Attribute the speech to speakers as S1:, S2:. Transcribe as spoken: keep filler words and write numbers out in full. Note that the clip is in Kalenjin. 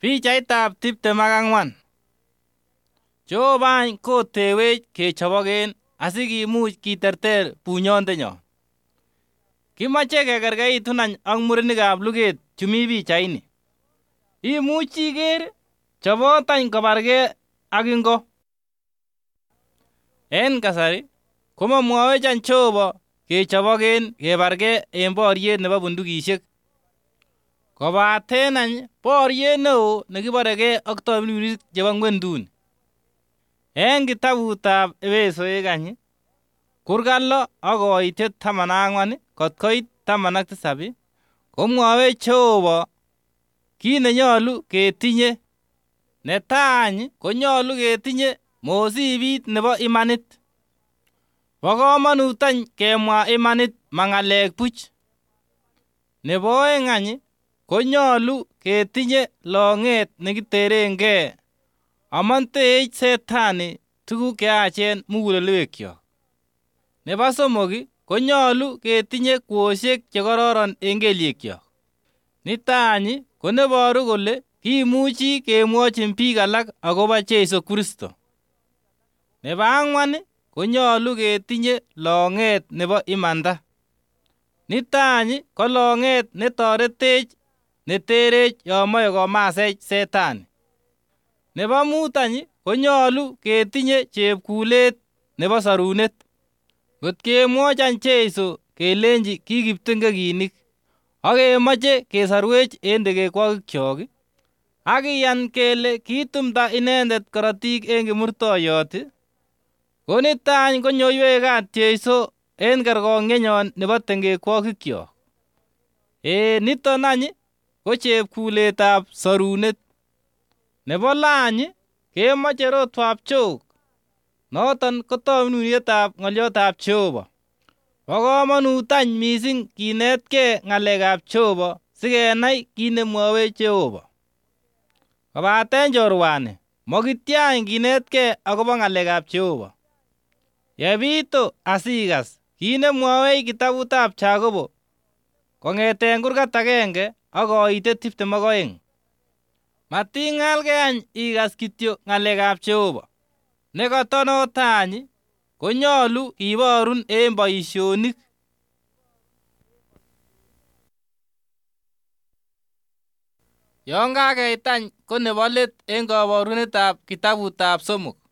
S1: Pichaitab tiptem ak ang'wan. Jehova any kotewech kechoboken asikimuch kiterter bunyondenyon. Kimoche kekerkeitun any ak murenikab luget chumi pichaini. Imuchi iker chobot any kobargei ak ingo. En kasari komomwowech any Jehova kechoboken kebargei en boriet nebo bundukisiek. Kobaten any boriet neo nekiboregei ak tamirmiririk chebo ng'wenduni. En kitabutab Efesoek any kurgat lo ak koitet taman ak ang'wan kot koit taman ak tisap komwowech Jehova kit nenyolu ketinye. Netai any konyolu ketinye mosibit nebo imanit. Bo komonut any kemwa imanit ma ng'alek buch. Nebo oeng any konyolu ketinye long'et nekiterengei amonteech Setani tuguk cheyachen mugulelwekyok. Nebo somok konyolu ketinye kwosiek chekororon en kelyekyok. Niton any ko neboru kole kimuchi kemwochin biik alak agobo Jeiso Kristo. Nebo ang'wan konyolu ketinye long'et nebo imanda. Niton any ko long'et netoretech neterech yon moe komasech Setani. Nebo mut any konyolu ketinye chepkulet nebo sorunet. Ngot kemwochi any Jeiso kelenji ki kiptengekinik ak kemoche kesorwech en tegekwokikyok ak kiyan kele kitumda inendet korotik en kimurtoiyot, ko niton any konyoiwech kaat Jeiso en kergong'yenyon nebo tengekwokikyok. Ee, niton any ko chepkuletab sorunet. Nebo lo any kemoche rotwab jok. Noton ko tamirmirietab ng'olyotab Jehova. Bo komonut any missing kinetkei ng'alekab Jehova sikenai kit nemwowech Jehova. Kobaten chorwani, mokityany kinetkei agobo ng'alekab Jehova. Yebito asikas kit nemwowech kitabutab Jakobo kong'eten kurgat agenge ak koitet tiptem ak oeng. Mating'algei any ikas kityo ng'alekab Jehova. Nekoto noton any konyolu kiborun en boisionik. Yon kakeit any ko nebo let en kaborunetab kitabutab somok.